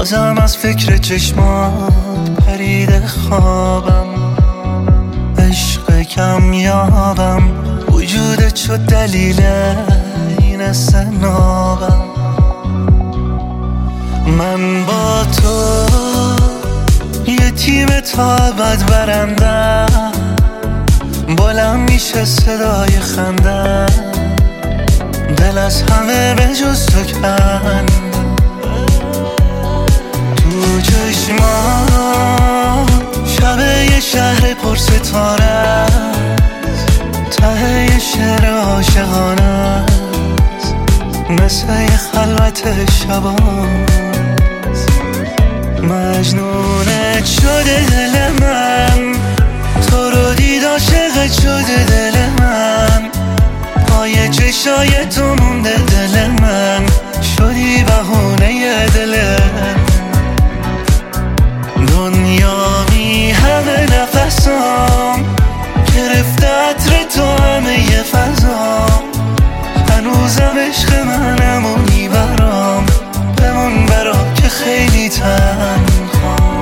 بازم از فکر چشمات پریده خوابم، عشق کم یابم، وجودت شد دلیل این استنابم. من با تو یه تیم تا ابد برندم، بلند میشه صدای خنده، دل از همه به جز تو کند. تو چشمات شب یه شهر پر ستاره است، ته یه شعر عاشقانه است، مثل یه خلوت شباست. مجنونت شده دل من، تو رو دید عاشقت شده دل من، پای چشای تو مونده دل من، شدی بهونه دلم. دنیا می همه نفسام، گرفته عطر تو همه ی فضام، هنوزم عشق منم و میبرام، بمون برام که خیلی تنهام.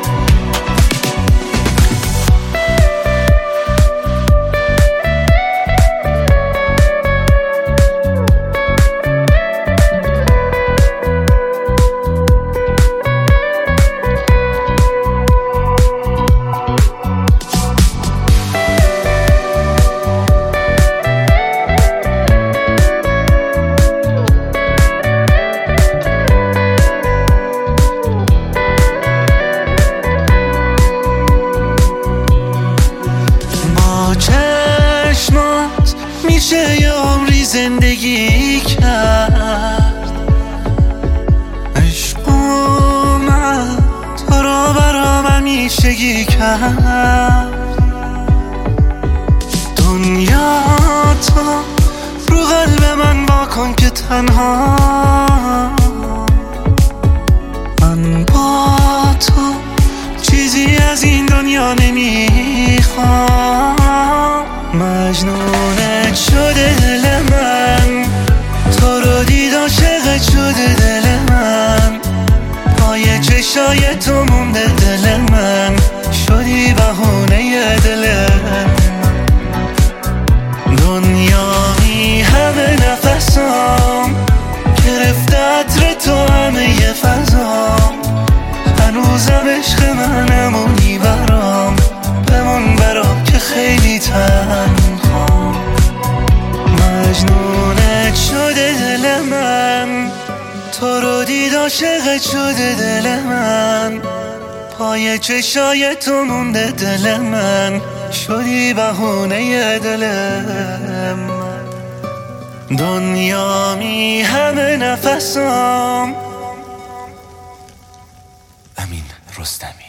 چشمات میشه یه عمری زندگی کرد، عشق اومد تو رو برام همیشگی کرد. دنیا تو رو قلب من واکن که تنها، من با تو چیزی از این دنیا نمیخوام. مجنونت شده دل من، تو رو دید عاشقت شده دل من، پای چشای تو مونده دل من، شدی بهونه دلم. دنیا می همه نفسام، گرفته عطر تو همه ی فضام، هنوزم عشق منم و میبرام، بمون برام که خیلی تنهام. مجنونت شده دل من، تو رو دید عاشقت شده دل من، پای چشای تو مونده دل من، شدی بهونه دلم. دنیا می همه نفسام. امین رستمی.